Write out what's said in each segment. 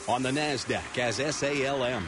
on the NASDAQ as SALM.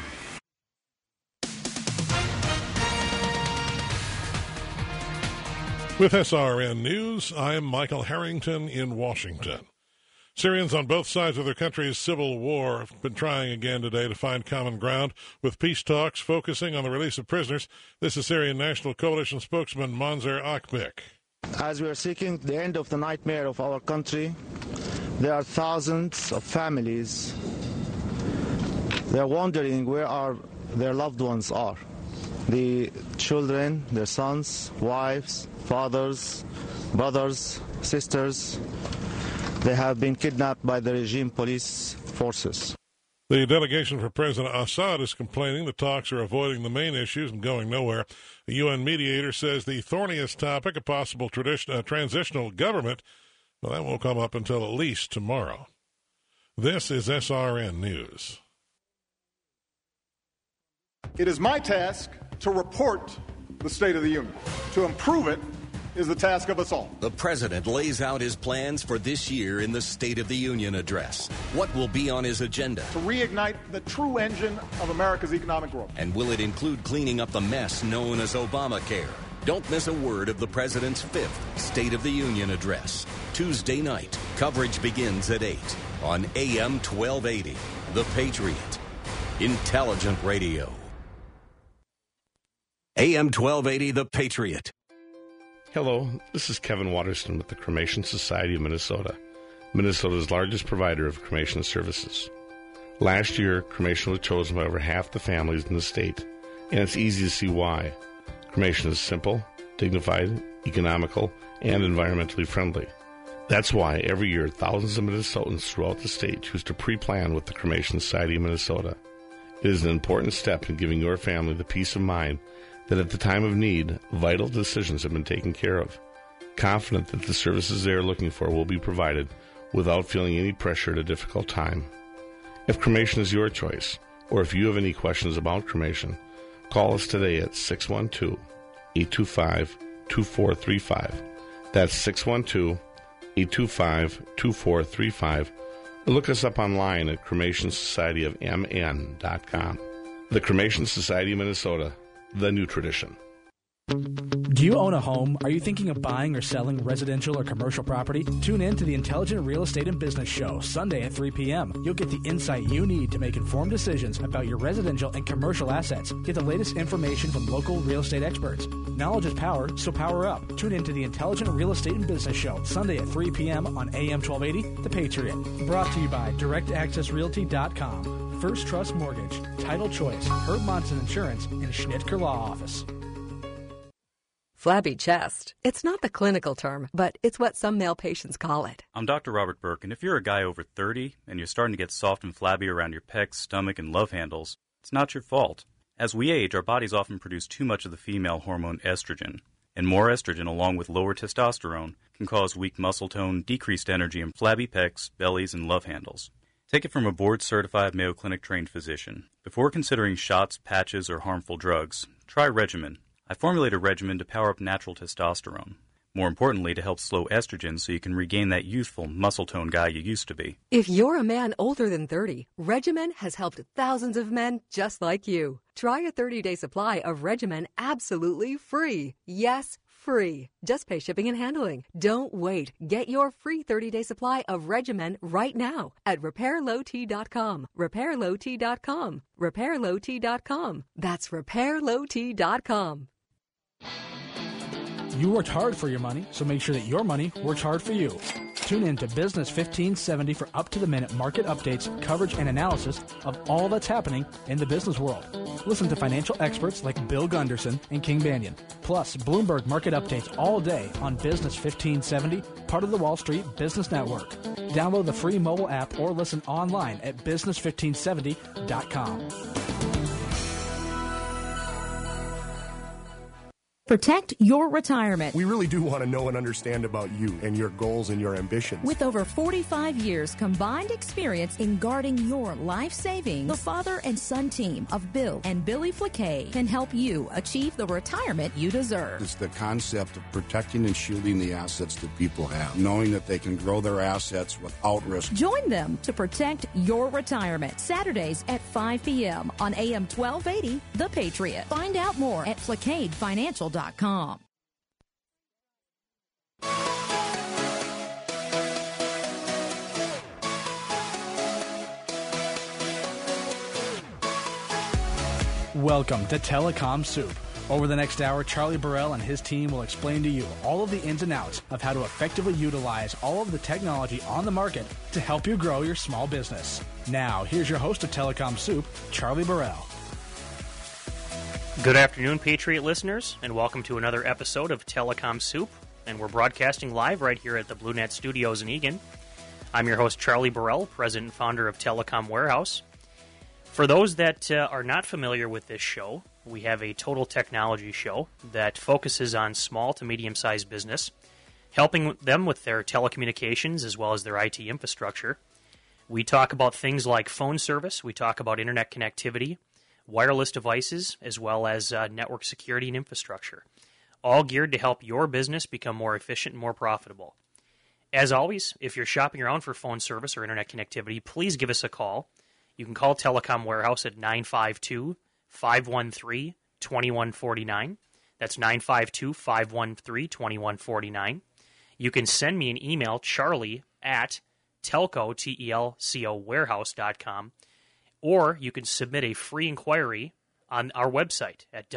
With SRN News, I'm Michael Harrington in Washington. Syrians on both sides of their country's civil war have been trying again today to find common ground with peace talks focusing on the release of prisoners. This is Syrian National Coalition spokesman Manzer Akbek. As we are seeking the end of the nightmare of our country, there are thousands of families. They are wondering where their loved ones are. The children, their sons, wives, fathers, brothers, sisters, they have been kidnapped by the regime police forces. The delegation for President Assad is complaining the talks are avoiding the main issues and going nowhere. A UN mediator says the thorniest topic, a possible transitional government, well, that won't come up until at least tomorrow. This is SRN News. It is my task to report the State of the Union. To improve it is the task of us all. The president lays out his plans for this year in the State of the Union address. What will be on his agenda? To reignite the true engine of America's economic growth. And will it include cleaning up the mess known as Obamacare? Don't miss a word of the president's fifth State of the Union address. Tuesday night, coverage begins at 8 on AM 1280. The Patriot. Intelligent radio. AM 1280, The Patriot. Hello, this is Kevin Waterston with the Cremation Society of Minnesota, Minnesota's largest provider of cremation services. Last year, cremation was chosen by over half the families in the state, and it's easy to see why. Cremation is simple, dignified, economical, and environmentally friendly. That's why every year thousands of Minnesotans throughout the state choose to pre-plan with the Cremation Society of Minnesota. It is an important step in giving your family the peace of mind that at the time of need, vital decisions have been taken care of, confident that the services they are looking for will be provided without feeling any pressure at a difficult time. If cremation is your choice, or if you have any questions about cremation, call us today at 612-825-2435. That's 612-825-2435. Or look us up online at cremationsocietyofmn.com. The Cremation Society of Minnesota, the new tradition. Do you own a home? Are you thinking of buying or selling residential or commercial property? Tune in to the Intelligent Real Estate and Business Show, Sunday at 3 p.m. You'll get the insight you need to make informed decisions about your residential and commercial assets. Get the latest information from local real estate experts. Knowledge is power, so power up. Tune in to the Intelligent Real Estate and Business Show, Sunday at 3 p.m. on AM 1280, The Patriot. Brought to you by DirectAccessRealty.com, First Trust Mortgage, Title Choice, Herb Monson Insurance, and Schnitker Law Office. Flabby chest. It's not the clinical term, but it's what some male patients call it. I'm Dr. Robert Burke, and if you're a guy over 30 and you're starting to get soft and flabby around your pecs, stomach, and love handles, it's not your fault. As we age, our bodies often produce too much of the female hormone estrogen. And more estrogen, along with lower testosterone, can cause weak muscle tone, decreased energy, and flabby pecs, bellies, and love handles. Take it from a board-certified Mayo Clinic-trained physician. Before considering shots, patches, or harmful drugs, try Regimen. I formulate a regimen to power up natural testosterone. More importantly, to help slow estrogen so you can regain that youthful, muscle-toned guy you used to be. If you're a man older than 30, Regimen has helped thousands of men just like you. Try a 30-day supply of Regimen absolutely free. Yes, free. Just pay shipping and handling. Don't wait. Get your free 30-day supply of Regimen right now at RepairLowT.com. RepairLowT.com. RepairLowT.com. That's RepairLowT.com. You worked hard for your money, so make sure that your money works hard for you. Tune in to Business 1570 for up-to-the-minute market updates, coverage, and analysis of all that's happening in the business world. Listen to financial experts like Bill Gunderson and King Banyan, plus Bloomberg market updates all day on Business 1570, part of the Wall Street Business Network. Download the free mobile app or listen online at business1570.com. Protect your retirement. We really do want to know and understand about you and your goals and your ambitions. With over 45 years combined experience in guarding your life savings, the father and son team of Bill and Billy Flaquet can help you achieve the retirement you deserve. It's the concept of protecting and shielding the assets that people have, knowing that they can grow their assets without risk. Join them to protect your retirement. Saturdays at 5 p.m. on AM 1280, The Patriot. Find out more at FlaquetFinancial.com. Welcome to Telecom Soup. Over the next hour, Charlie Burrell and his team will explain to you all of the ins and outs of how to effectively utilize all of the technology on the market to help you grow your small business. Now, here's your host of Telecom Soup, Charlie Burrell. Good afternoon, Patriot listeners, and welcome to another episode of Telecom Soup. And we're broadcasting live right here at the BlueNet Studios in Eagan. I'm your host, Charlie Burrell, president and founder of Telecom Warehouse. For those that are not familiar with this show, we have a total technology show that focuses on small to medium-sized business, helping them with their telecommunications as well as their IT infrastructure. We talk about things like phone service, we talk about internet connectivity, wireless devices, as well as network security and infrastructure, all geared to help your business become more efficient and more profitable. As always, if you're shopping around for phone service or internet connectivity, please give us a call. You can call Telecom Warehouse at 952-513-2149. That's 952-513-2149. You can send me an email, charlie at telco.warehouse.com. Or you can submit a free inquiry on our website at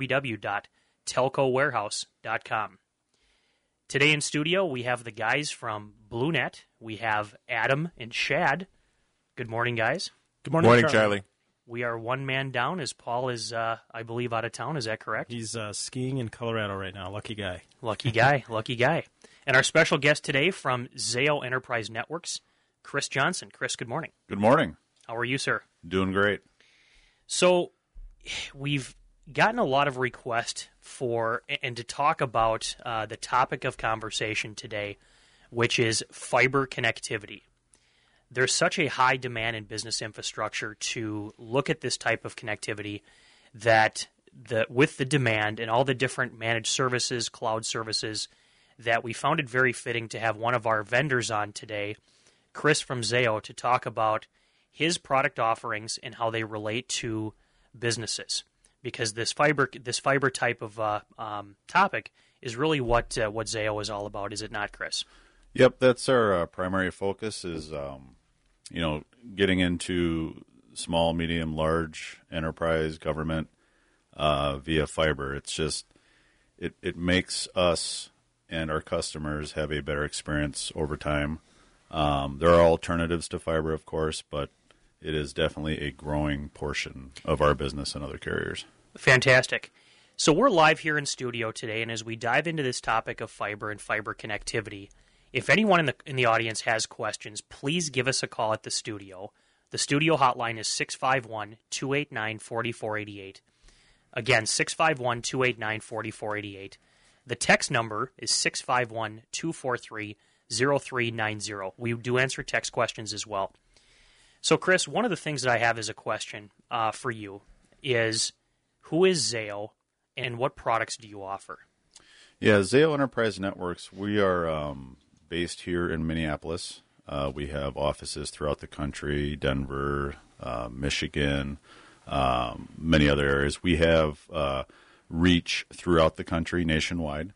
www.telcowarehouse.com. Today in studio, we have the guys from BlueNet. We have Adam and Shad. Good morning, guys. Good morning, Charlie. We are one man down as Paul is, I believe, out of town. Is that correct? He's skiing in Colorado right now. Lucky guy. Lucky guy. Lucky guy. And our special guest today from Zayo Enterprise Networks, Chris Johnson. Chris, good morning. Good morning. How are you, sir? Doing great. So we've gotten a lot of requests for and to talk about the topic of conversation today, which is fiber connectivity. There's such a high demand in business infrastructure to look at this type of connectivity that with the demand and all the different managed services, cloud services, that we found it very fitting to have one of our vendors on today, Chris from Zayo, to talk about his product offerings and how they relate to businesses, because this fiber type of topic is really what Zayo is all about, is it not, Chris? Yep, that's our primary focus is getting into small, medium, large enterprise government via fiber. It's just it makes us and our customers have a better experience over time. There are alternatives to fiber, of course, but it is definitely a growing portion of our business and other carriers. Fantastic. So we're live here in studio today, and as we dive into this topic of fiber and fiber connectivity, if anyone in the audience has questions, please give us a call at the studio. The studio hotline is 651-289-4488. Again, 651-289-4488. The text number is 651-243-0390. We do answer text questions as well. So, Chris, one of the things that I have as a question for you is, who is Zayo and what products do you offer? Yeah, Zayo Enterprise Networks, we are based here in Minneapolis. We have offices throughout the country, Denver, Michigan, many other areas. We have reach throughout the country, nationwide.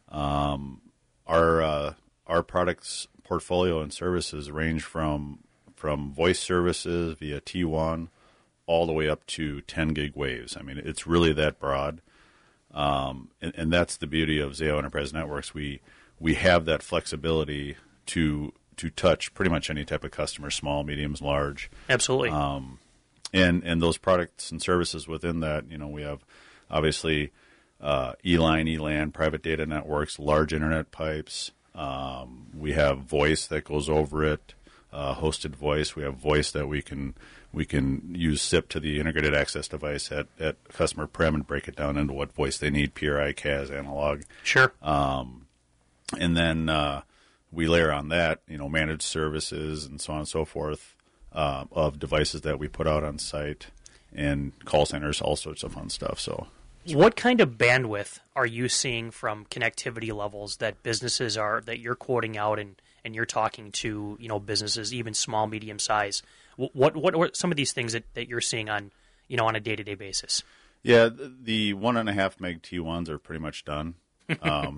Our products portfolio and services range from voice services via T1 all the way up to 10 gig waves. I mean, it's really that broad. And that's the beauty of Zayo Enterprise Networks. We have that flexibility to touch pretty much any type of customer, small, mediums, large. Absolutely. And those products and services within that, we have obviously E-Line, E-LAN, private data networks, large internet pipes. We have voice that goes over it. hosted voice. We have voice that we can use SIP to the integrated access device at customer prem and break it down into what voice they need, PRI, CAS, analog. Sure. And then we layer on that, managed services and so on and so forth of devices that we put out on site and call centers, all sorts of fun stuff. So, what kind of bandwidth are you seeing from connectivity levels that businesses that you're quoting out and you're talking to, businesses, even small, medium size? What are some of these things that you're seeing on a day-to-day basis? Yeah, the 1.5 meg T1s are pretty much done. 10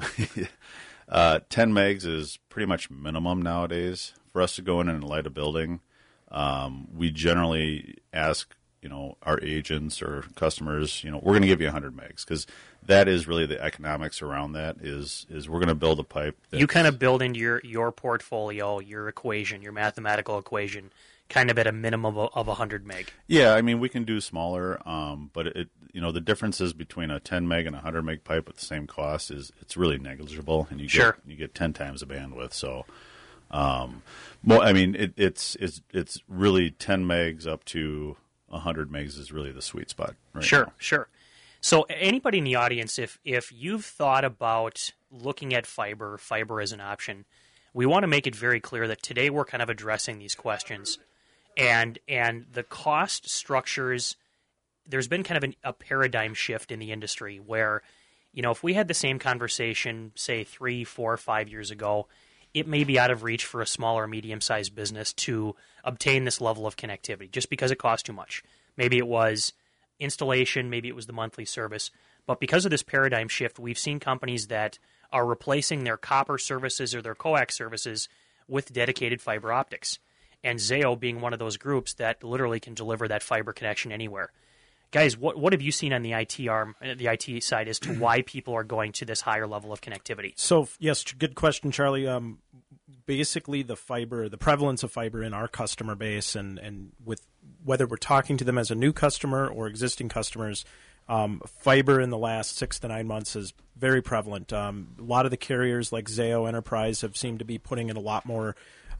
megs is pretty much minimum nowadays. For us to go in and light a building, we generally ask, our agents or customers, we're going to give you 100 megs because that is really the economics around that is we're going to build a pipe. You kind of build into your portfolio, your equation, your mathematical equation, kind of at a minimum of 100 meg. Yeah, we can do smaller, but the differences between a 10 meg and a 100 meg pipe at the same cost it's really negligible, and you get 10 times the bandwidth. So, it's really 10 megs up to 100 megs is really the sweet spot. Right now. Sure. So, anybody in the audience, if you've thought about looking at fiber as an option, we want to make it very clear that today we're kind of addressing these questions. And the cost structures, there's been kind of a paradigm shift in the industry where, if we had the same conversation, say 3, 4, 5 years ago, it may be out of reach for a small or medium-sized business to obtain this level of connectivity just because it costs too much. Maybe it was installation, maybe it was the monthly service. But because of this paradigm shift, we've seen companies that are replacing their copper services or their coax services with dedicated fiber optics. And Zayo being one of those groups that literally can deliver that fiber connection anywhere. Guys, what have you seen on the IT side as to why people are going to this higher level of connectivity? So, yes, good question, Charlie. Basically, the prevalence of fiber in our customer base and with whether we're talking to them as a new customer or existing customers, fiber in the last 6 to 9 months is very prevalent. A lot of the carriers like Zayo Enterprise have seemed to be putting in a lot more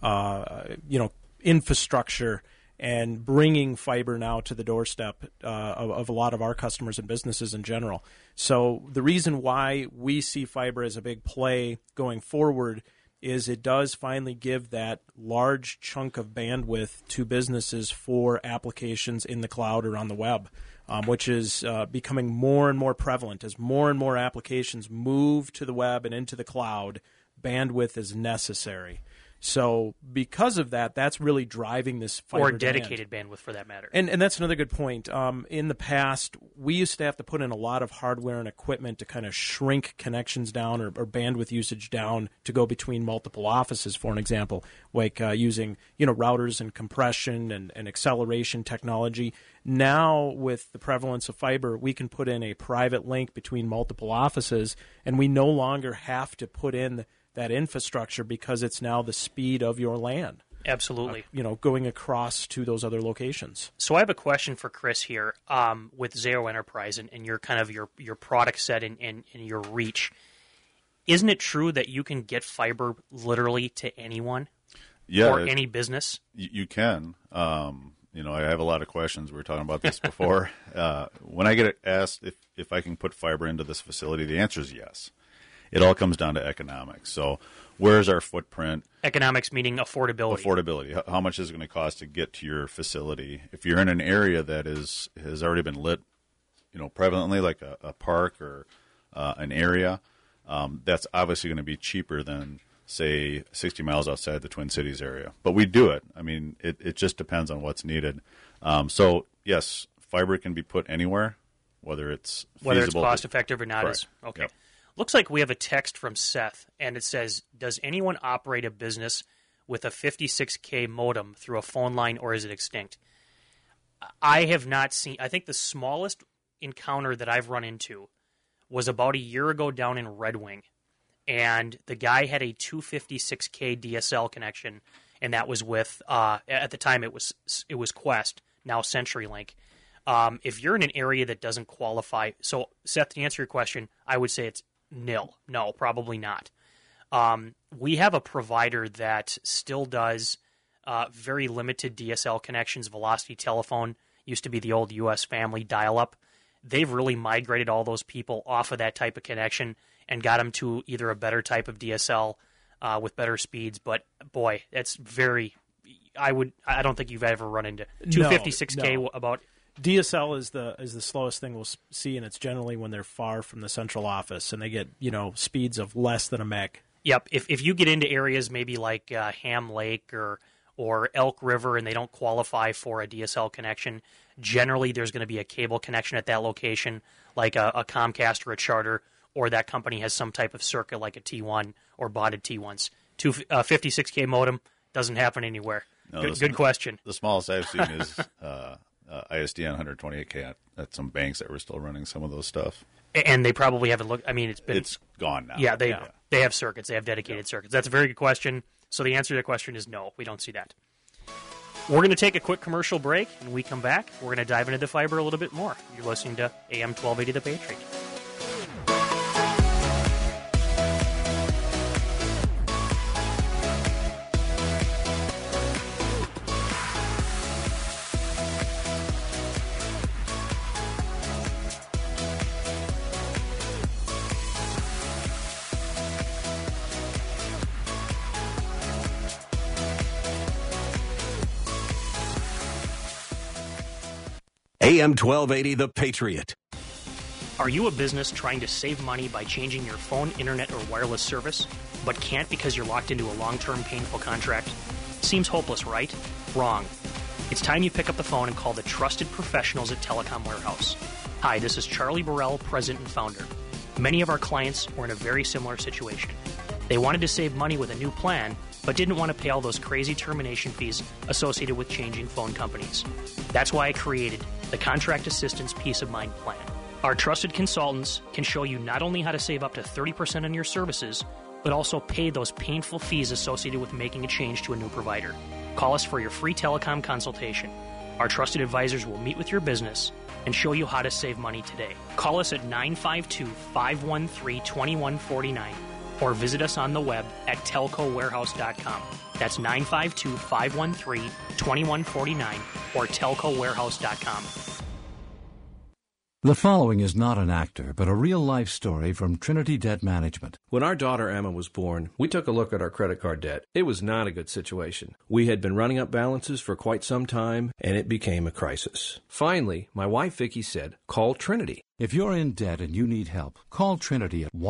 infrastructure and bringing fiber now to the doorstep of a lot of our customers and businesses in general. So the reason why we see fiber as a big play going forward is it does finally give that large chunk of bandwidth to businesses for applications in the cloud or on the web, which is becoming more and more prevalent. As more and more applications move to the web and into the cloud, bandwidth is necessary. So because of that, that's really driving this fiber or dedicated bandwidth for that matter. And that's another good point. In the past, we used to have to put in a lot of hardware and equipment to kind of shrink connections down or bandwidth usage down to go between multiple offices, for an example, like using routers and compression and acceleration technology. Now, with the prevalence of fiber, we can put in a private link between multiple offices, and we no longer have to put in that infrastructure because it's now the speed of your LAN. Absolutely. Going across to those other locations. So I have a question for Chris here with Zayo Enterprise and your kind of your product set and your reach. Isn't it true that you can get fiber literally to anyone or any business? You can. I have a lot of questions. We were talking about this before. When I get asked if I can put fiber into this facility, the answer is yes. It all comes down to economics. So where's our footprint? Economics meaning affordability. Affordability. How much is it going to cost to get to your facility? If you're in an area that has already been lit, prevalently, like a park or an area, that's obviously going to be cheaper than, say, 60 miles outside the Twin Cities area. But we do it. It just depends on what's needed. So, yes, fiber can be put anywhere, whether it's feasible. Whether it's cost-effective or not. Correct. Okay. Yep. Looks like we have a text from Seth, and it says, does anyone operate a business with a 56K modem through a phone line, or is it extinct? I have not seen. I think the smallest encounter that I've run into was about a year ago down in Red Wing, and the guy had a 256K DSL connection, and that was with, at the time it was Qwest, now CenturyLink. If you're in an area that doesn't qualify, so Seth, to answer your question, I would say it's nil. No, probably not. We have a provider that still does very limited DSL connections. Velocity Telephone used to be the old U.S. Family dial-up. They've really migrated all those people off of that type of connection and got them to either a better type of DSL with better speeds. But boy, that's very. I don't think you've ever run into 256K No. about. DSL is the slowest thing we'll see, and it's generally when they're far from the central office and they get speeds of less than a meg. Yep. If you get into areas maybe like Ham Lake or Elk River and they don't qualify for a DSL connection, generally there's going to be a cable connection at that location, like a Comcast or a Charter, or that company has some type of circuit like a T1 or bonded T1s. 56K modem doesn't happen anywhere. No, good question. The smallest I've seen is ISDN 128K at some banks that were still running some of those stuff. And they probably haven't looked. I mean, it's gone now. Yeah, they have circuits. They have dedicated circuits. That's a very good question. So the answer to the question is no, we don't see that. We're going to take a quick commercial break, and when we come back, we're going to dive into the fiber a little bit more. You're listening to AM 1280 The Patriot. AM 1280 The Patriot. Are you a business trying to save money by changing your phone, internet, or wireless service, but can't because you're locked into a long-term painful contract? Seems hopeless, right? Wrong. It's time you pick up the phone and call the trusted professionals at Telecom Warehouse. Hi, this is Charlie Burrell, president and founder. Many of our clients were in a very similar situation. They wanted to save money with a new plan, but didn't want to pay all those crazy termination fees associated with changing phone companies. That's why I created the Contract Assistance Peace of Mind Plan. Our trusted consultants can show you not only how to save up to 30% on your services, but also pay those painful fees associated with making a change to a new provider. Call us for your free telecom consultation. Our trusted advisors will meet with your business and show you how to save money today. Call us at 952-513-2149 or visit us on the web at telcowarehouse.com. That's 952-513-2149 or telcowarehouse.com. The following is not an actor, but a real-life story from Trinity Debt Management. When our daughter Emma was born, we took a look at our credit card debt. It was not a good situation. We had been running up balances for quite some time, and it became a crisis. Finally, my wife Vicki said, call Trinity. If you're in debt and you need help, call Trinity at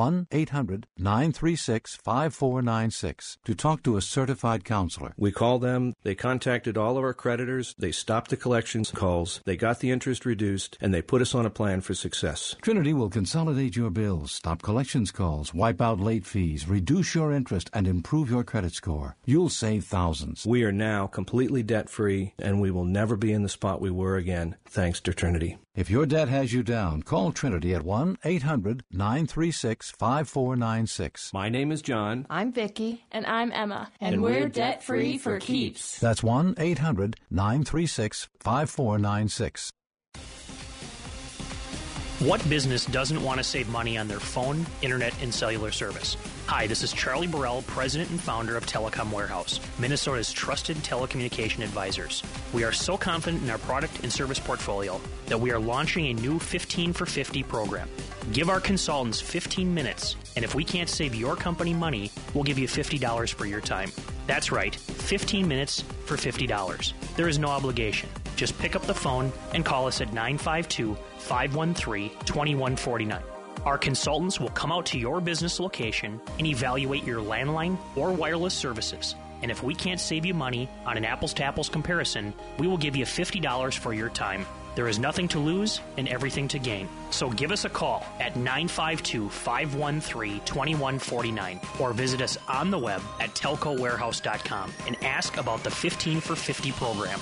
1-800-936-5496 to talk to a certified counselor. We called them, they contacted all of our creditors, they stopped the collections calls, they got the interest reduced, and they put us on a plan for success. Trinity will consolidate your bills, stop collections calls, wipe out late fees, reduce your interest, and improve your credit score. You'll save thousands. We are now completely debt-free, and we will never be in the spot we were again, thanks to Trinity. If your debt has you down, call Trinity at 1-800-936-5496. My name is John. I'm Vicki. And I'm Emma. And we're debt-free for keeps. That's 1-800-936-5496. What business doesn't want to save money on their phone, internet, and cellular service? Hi, this is Charlie Burrell, president and founder of Telecom Warehouse, Minnesota's trusted telecommunication advisors. We are so confident in our product and service portfolio that we are launching a new 15 for 50 program. Give our consultants 15 minutes, and if we can't save your company money, we'll give you $50 for your time. That's right, 15 minutes for $50. There is no obligation. Just pick up the phone and call us at 952-513-2149. Our consultants will come out to your business location and evaluate your landline or wireless services. And if we can't save you money on an apples-to-apples comparison, we will give you $50 for your time. There is nothing to lose and everything to gain. So give us a call at 952-513-2149 or visit us on the web at telcowarehouse.com and ask about the 15 for 50 program.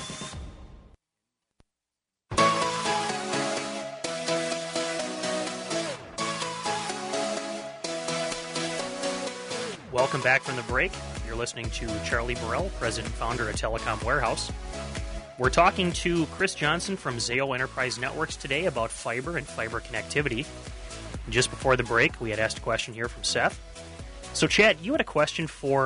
Welcome back from the break. You're listening to Charlie Burrell, president and founder of Telecom Warehouse. We're talking to Chris Johnson from Zayo Enterprise Networks today about fiber and fiber connectivity. Just before the break, we had asked a question here from Seth. So, Chad, you had a question for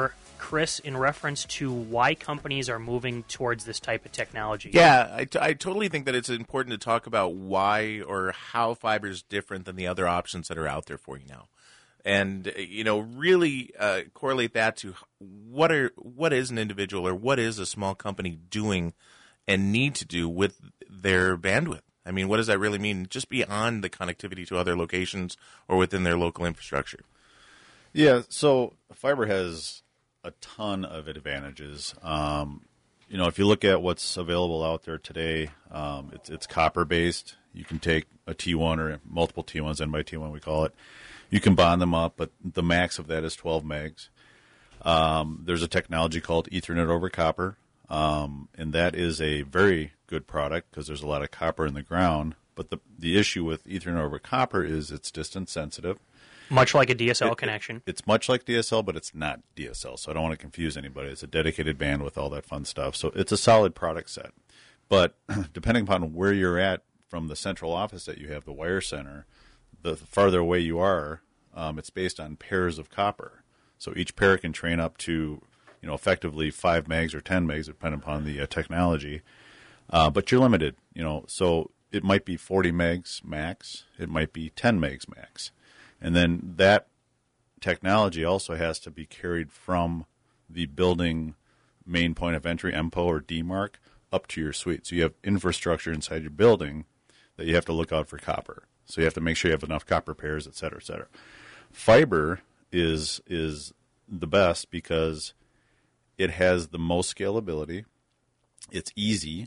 Chris, in reference to why companies are moving towards this type of technology. Yeah, I totally think that it's important to talk about why or how fiber is different than the other options that are out there for you now. And, really correlate that to what is an individual or what is a small company doing and need to do with their bandwidth. I mean, what does that really mean? Just beyond the connectivity to other locations or within their local infrastructure. Yeah, so fiber has a ton of advantages. If you look at what's available out there today, it's copper-based. You can take a T1 or multiple T1s, N by T1 we call it. You can bond them up, but the max of that is 12 megs. There's a technology called Ethernet over copper, and that is a very good product because there's a lot of copper in the ground. But the issue with Ethernet over copper is it's distance sensitive. Much like a DSL connection. It's much like DSL, but it's not DSL, so I don't want to confuse anybody. It's a dedicated bandwidth, all that fun stuff. So it's a solid product set. But depending upon where you're at from the central office that you have, the wire center, the farther away you are, it's based on pairs of copper. So each pair can train up to, effectively 5 megs or 10 megs, depending upon the technology. But you're limited, so it might be 40 megs max. It might be 10 megs max. And then that technology also has to be carried from the building main point of entry, MPO or DMARC, up to your suite. So you have infrastructure inside your building that you have to look out for copper. So you have to make sure you have enough copper pairs, et cetera, et cetera. Fiber is the best because it has the most scalability. It's easy.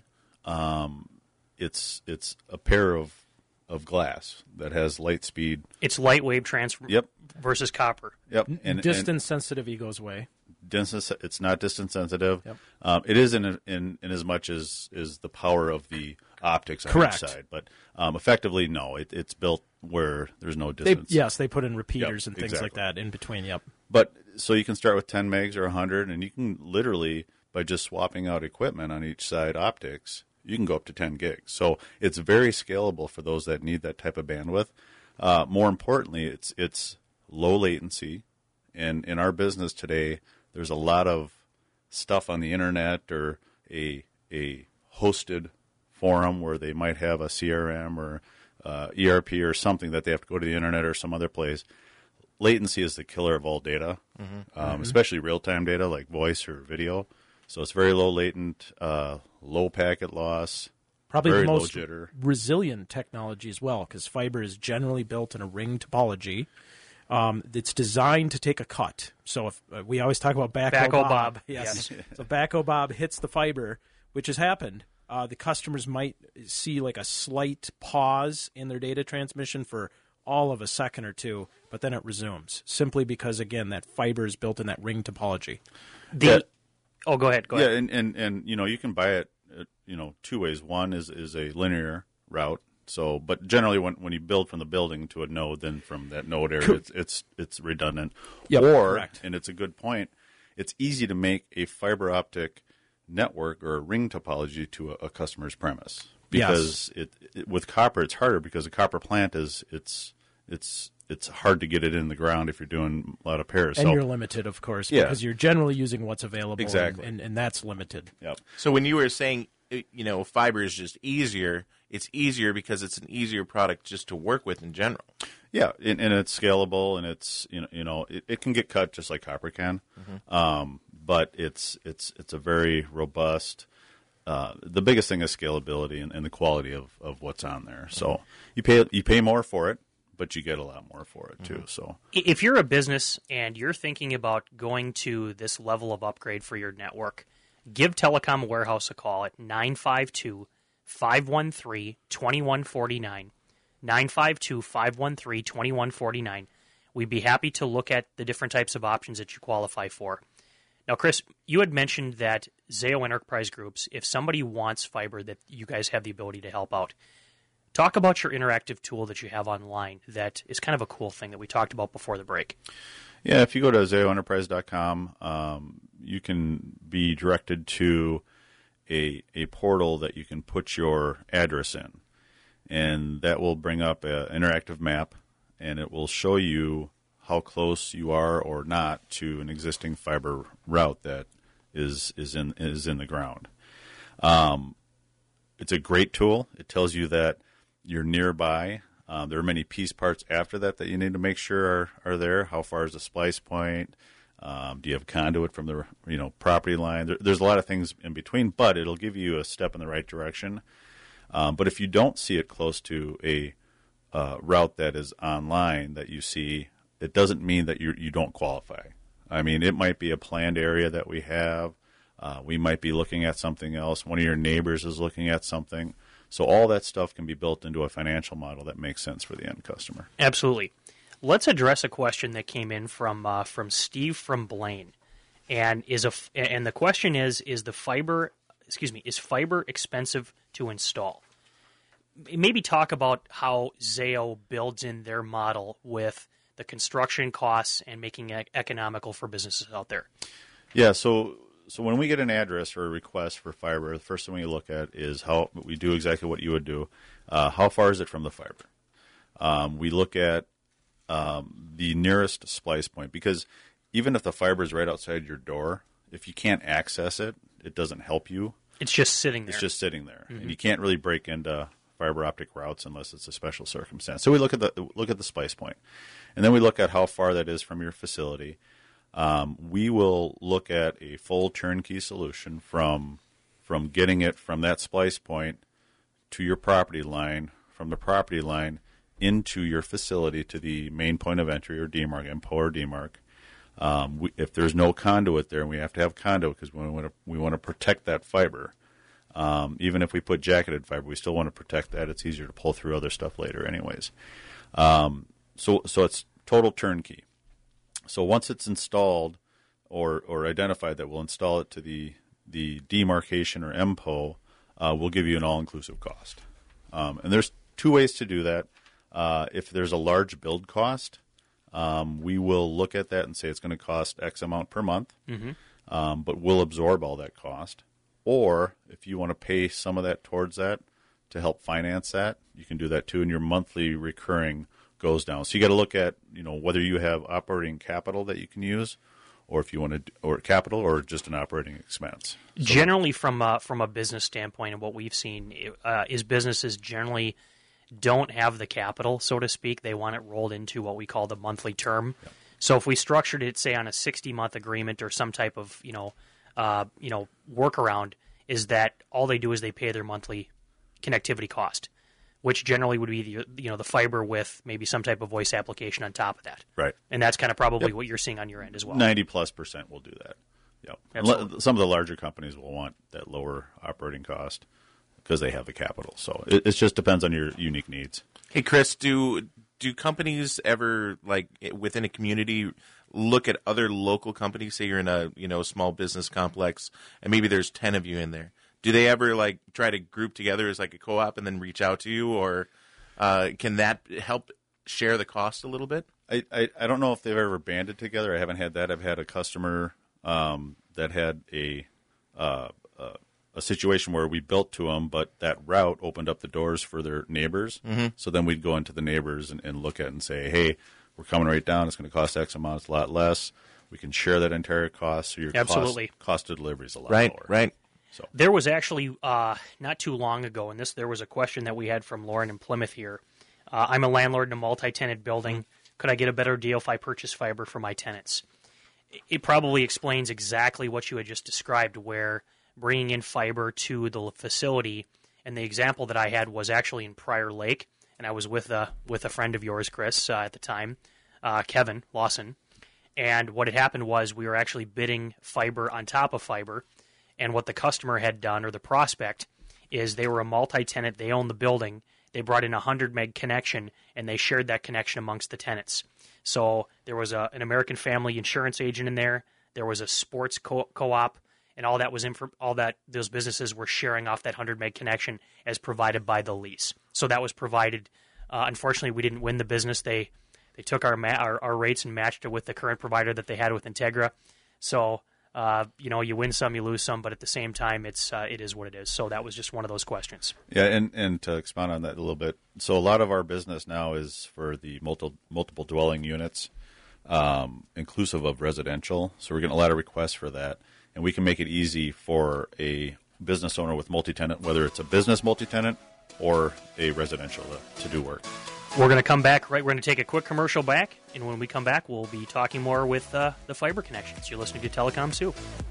It's a pair of glass that has light speed. It's light wave transfer versus copper. Yep. And distance sensitive goes away. It's not distance sensitive. Yep. It is in as much as the power of the optics on Correct. each side. But effectively, no. It's built where there's no distance. They put in repeaters and things like that in between, yep. But so you can start with 10 megs or 100, and you can literally, by just swapping out equipment on each side optics, you can go up to 10 gigs. So it's very scalable for those that need that type of bandwidth. More importantly, it's low latency. And in our business today, there's a lot of stuff on the internet or a hosted forum where they might have a CRM or ERP or something that they have to go to the internet or some other place. Latency is the killer of all data, especially real-time data like voice or video. So it's very low latent, low packet loss, probably very the most low jitter. Resilient technology as well, because fiber is generally built in a ring topology. It's designed to take a cut. So if we always talk about backhoe bob. Yes. So backhoe bob hits the fiber, which has happened. The customers might see like a slight pause in their data transmission for all of a second or two, but then it resumes simply because, again, that fiber is built in that ring topology. Oh, go ahead. Yeah, and you can buy it, two ways. One is a linear route. So, but generally, when you build from the building to a node, then from that node area, it's redundant. Yep, correct. And it's a good point, it's easy to make a fiber optic network or a ring topology to a customer's premise because with copper it's harder because the copper plant it's hard to get it in the ground if you're doing a lot of pairs. And you're limited, of course, because you're generally using what's available. Exactly. And that's limited. Yep. So when you were saying, fiber is just easier, it's easier because it's an easier product just to work with in general. Yeah, and it's scalable, and it's it can get cut just like copper can, but it's a very robust. The biggest thing is scalability and the quality of what's on there. So you pay more for it, but you get a lot more for it too. So if you're a business and you're thinking about going to this level of upgrade for your network, give Telecom Warehouse a call at 952-513-2149. 952-513-2149. We'd be happy to look at the different types of options that you qualify for. Now, Chris, you had mentioned that Zayo Enterprise Groups, if somebody wants fiber, that you guys have the ability to help out. Talk about your interactive tool that you have online that is kind of a cool thing that we talked about before the break. Yeah, if you go to zayoenterprise.com, you can be directed to a portal that you can put your address in. And that will bring up an interactive map, and it will show you how close you are or not to an existing fiber route that is in the ground. It's a great tool. It tells you that you're nearby. There are many piece parts after that you need to make sure are there. How far is the splice point? Do you have conduit from the property line? There's a lot of things in between, but it'll give you a step in the right direction. But if you don't see it close to a route that is online that you see, it doesn't mean that you don't qualify. I mean, it might be a planned area that we have. We might be looking at something else. One of your neighbors is looking at something. So all that stuff can be built into a financial model that makes sense for the end customer. Absolutely. Let's address a question that came in from Steve from Blaine, and the question is fiber expensive to install? Maybe talk about how Zayo builds in their model with the construction costs and making it economical for businesses out there. Yeah, so when we get an address or a request for fiber, the first thing we look at is how we do exactly what you would do. How far is it from the fiber? We look at the nearest splice point, because even if the fiber is right outside your door, if you can't access it, it doesn't help you. It's just sitting there. It's just sitting there, and you can't really break into fiber optic routes unless it's a special circumstance. So we look at the splice point, and then we look at how far that is from your facility. We will look at a full turnkey solution from getting it from that splice point to your property line, from the property line into your facility to the main point of entry or demarc, MPO or demarc. If there's no conduit there, and we have to have conduit because we want to protect that fiber. Even if we put jacketed fiber, we still want to protect that. It's easier to pull through other stuff later anyways. So it's total turnkey. So once it's installed or identified that we'll install it to the demarcation or MPO, we'll give you an all-inclusive cost. And there's two ways to do that. If there's a large build cost, we will look at that and say it's going to cost X amount per month, but we'll absorb all that cost. Or if you want to pay some of that towards that to help finance that, you can do that too, and your monthly recurring goes down. So you got to look at whether you have operating capital that you can use, or if you want to, or capital, or just an operating expense. So generally, from a business standpoint, and what we've seen is businesses generally don't have the capital, so to speak. They want it rolled into what we call the monthly term. Yep. So if we structured it, say, on a 60-month agreement or some type of workaround, is that all they do is they pay their monthly connectivity cost, which generally would be the fiber with maybe some type of voice application on top of that. Right. And that's kind of probably what you're seeing on your end as well. 90+% will do that. Yep. Some of the larger companies will want that lower operating cost because they have the capital. So it just depends on your unique needs. Hey, Chris, do companies ever, like within a community, look at other local companies? Say you're in a small business complex, and maybe there's 10 of you in there. Do they ever try to group together as like a co-op and then reach out to you, or can that help share the cost a little bit? I don't know if they've ever banded together. I haven't had that. I've had a customer that had a situation where we built to them, but that route opened up the doors for their neighbors. Mm-hmm. So then we'd go into the neighbors and look at it and say, hey, we're coming right down. It's going to cost X amount. It's a lot less. We can share that entire cost, so your cost of delivery is a lot lower. Right. So there was actually not too long ago, and there was a question that we had from Lauren in Plymouth here. I'm a landlord in a multi-tenant building. Could I get a better deal if I purchase fiber for my tenants? It probably explains exactly what you had just described, where bringing in fiber to the facility, and the example that I had was actually in Prior Lake, and I was with a friend of yours, Chris, at the time, Kevin Lawson, and what had happened was we were actually bidding fiber on top of fiber, and what the customer had done, or the prospect, is they were a multi-tenant, they owned the building, they brought in a 100 meg connection, and they shared that connection amongst the tenants. So there was an American Family insurance agent in there, there was a sports co-op, and all that those businesses were sharing off that 100 meg connection as provided by the lease. So that was provided. Unfortunately, we didn't win the business. They took our rates and matched it with the current provider that they had with Integra. So you win some, you lose some, but at the same time, it is what it is. So that was just one of those questions. Yeah, and to expound on that a little bit, so a lot of our business now is for the multiple dwelling units. inclusive of residential. So we're getting a lot of requests for that. And we can make it easy for a business owner with multi-tenant, whether it's a business multi-tenant or a residential to do work. We're going to come back, right? We're going to take a quick commercial back, and when we come back, we'll be talking more with the Fiber Connections. You're listening to Telecom Soup.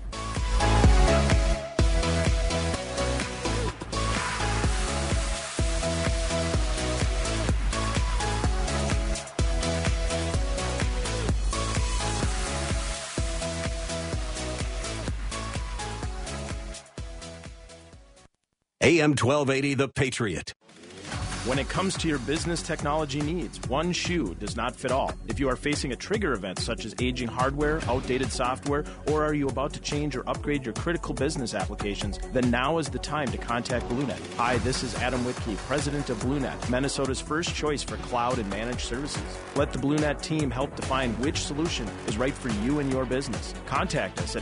AM 1280, The Patriot. When it comes to your business technology needs, one shoe does not fit all. If you are facing a trigger event such as aging hardware, outdated software, or are you about to change or upgrade your critical business applications, then now is the time to contact BlueNet. Hi, this is Adam Whitkey, president of BlueNet, Minnesota's first choice for cloud and managed services. Let the BlueNet team help define which solution is right for you and your business. Contact us at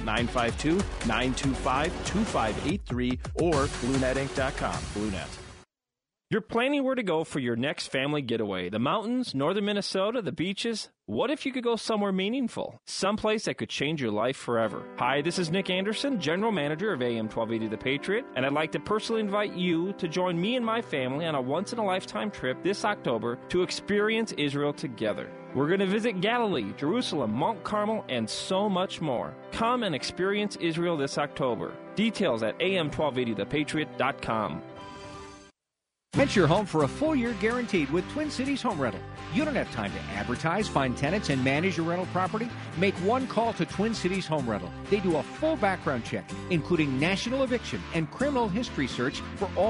952-925-2583 or BlueNetInc.com. BlueNet. You're planning where to go for your next family getaway. The mountains, northern Minnesota, the beaches. What if you could go somewhere meaningful? Someplace that could change your life forever. Hi, this is Nick Anderson, General Manager of AM 1280 The Patriot, and I'd like to personally invite you to join me and my family on a once-in-a-lifetime trip this October to experience Israel together. We're going to visit Galilee, Jerusalem, Mount Carmel, and so much more. Come and experience Israel this October. Details at am1280thepatriot.com. Rent your home for a full year guaranteed with Twin Cities Home Rental. You don't have time to advertise, find tenants, and manage your rental property? Make one call to Twin Cities Home Rental. They do a full background check, including national eviction and criminal history search for all